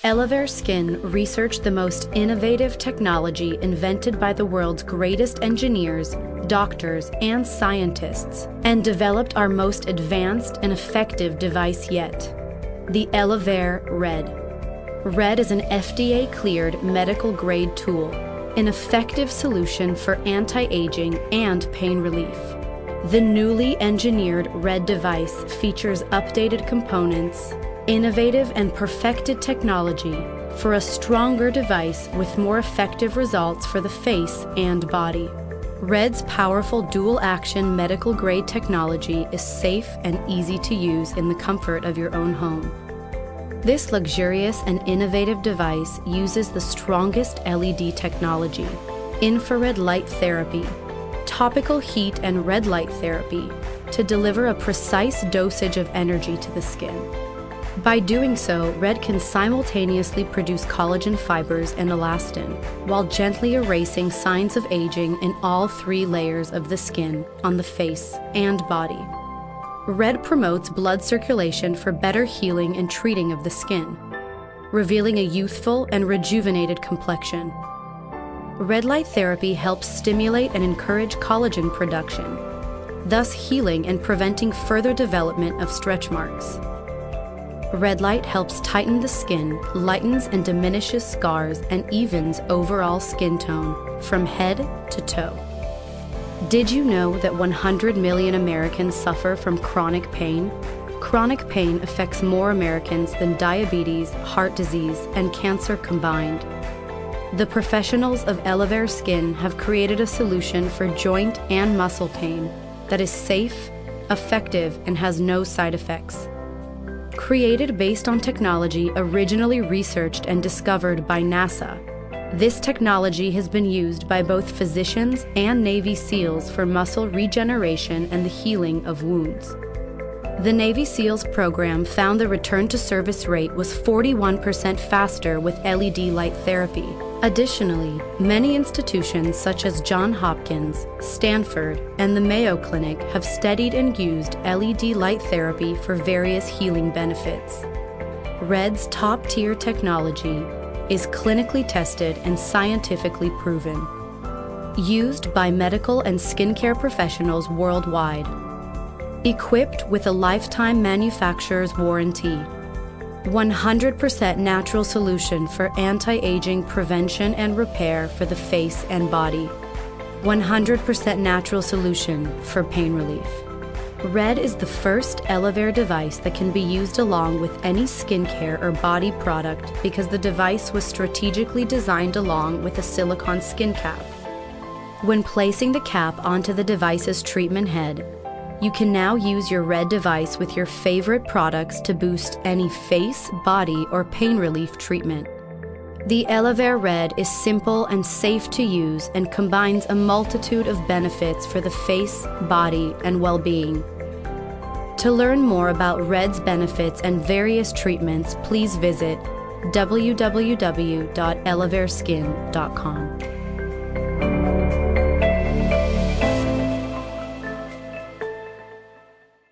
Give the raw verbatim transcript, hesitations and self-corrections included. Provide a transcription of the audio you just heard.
Elevare Skin researched the most innovative technology invented by the world's greatest engineers, doctors, and scientists, and developed our most advanced and effective device yet, the Elevare Red. Red is an F D A-cleared medical-grade tool, an effective solution for anti-aging and pain relief. The newly engineered Red device features updated components, innovative and perfected technology for a stronger device with more effective results for the face and body. Red's powerful dual-action medical-grade technology is safe and easy to use in the comfort of your own home. This luxurious and innovative device uses the strongest L E D technology, infrared light therapy, topical heat and red light therapy, to deliver a precise dosage of energy to the skin. By doing so, Red can simultaneously produce collagen fibers and elastin, while gently erasing signs of aging in all three layers of the skin, on the face and body. Red promotes blood circulation for better healing and treating of the skin, revealing a youthful and rejuvenated complexion. Red light therapy helps stimulate and encourage collagen production, thus healing and preventing further development of stretch marks. Red light helps tighten the skin, lightens and diminishes scars, and evens overall skin tone from head to toe. Did you know that one hundred million Americans suffer from chronic pain? Chronic pain affects more Americans than diabetes, heart disease, and cancer combined. The professionals of Elevare Skin have created a solution for joint and muscle pain that is safe, effective, and has no side effects. Created based on technology originally researched and discovered by NASA, this technology has been used by both physicians and Navy SEALs for muscle regeneration and the healing of wounds. The Navy SEALs program found the return to service rate was forty-one percent faster with L E D light therapy. Additionally, many institutions such as Johns Hopkins, Stanford, and the Mayo Clinic have studied and used L E D light therapy for various healing benefits. Red's top-tier technology is clinically tested and scientifically proven, used by medical and skincare professionals worldwide, equipped with a lifetime manufacturer's warranty, one hundred percent natural solution for anti-aging prevention and repair for the face and body, one hundred percent natural solution for pain relief. Red is the first Elevare device that can be used along with any skincare or body product because the device was strategically designed along with a silicone skin cap. When placing the cap onto the device's treatment head, you can now use your Red device with your favorite products to boost any face, body, or pain relief treatment. The Elevare Red is simple and safe to use and combines a multitude of benefits for the face, body, and well-being. To learn more about Red's benefits and various treatments, please visit w w w dot elevare skin dot com.